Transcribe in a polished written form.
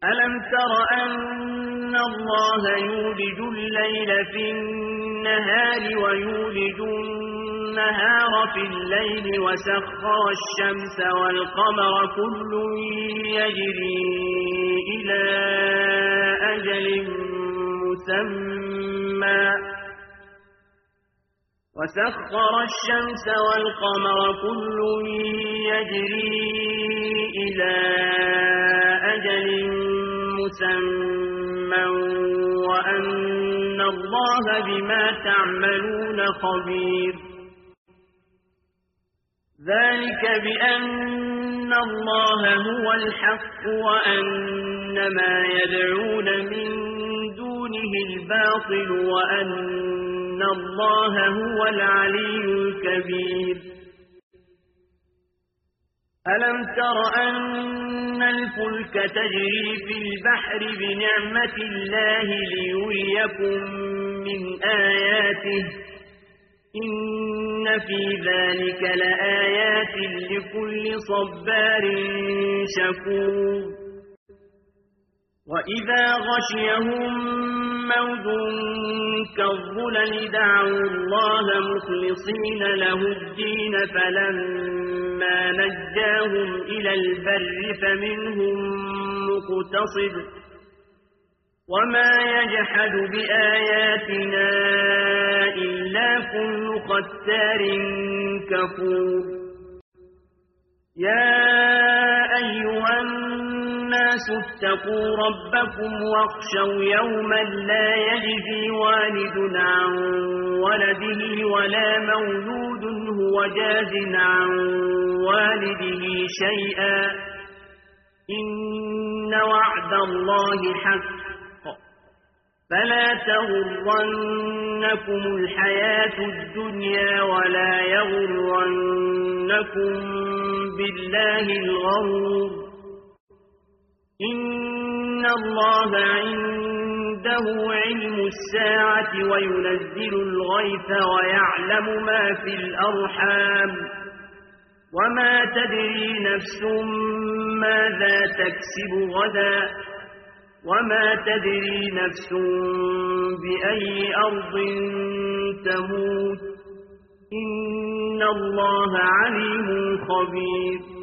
ألم تر أن الله يولج الليل في النهار ويولج النهار في الليل وسخر الشمس والقمر كل يجري إلى أجل مسمى وسخر الشمس والقمر كل يجري إلى أجل مسمى وأن الله بما تعملون خبير ذلك بأن الله هو الحق وأن ما يدعون من دونه الباطل وأن الله هو العلي الكبير ألم تر أن الفلك تجري في البحر بنعمة الله ليريكم من آياته إن في ذلك لآيات لكل صبار شكور وإذا غشيهم موج كالظلل دعوا الله مخلصين له الدين فلما نجاهم إلى البر فمنهم مقتصد وما يجحد بآياتنا إلا كل ختار كفور يا أيها الناس اتقوا ربكم واخشوا يوما لا يجزي والد عن ولده ولا مولود هو جاز عن والده شيئا إن وعد الله حق فلا تغرنكم الحياة الدنيا ولا يغرنكم بالله الغرور إن الله عنده علم الساعة وينزل الغيث ويعلم ما في الأرحام وما تدري نفس ماذا تكسب غدا وما تدري نفس بأي أرض تموت إن الله عليم خبير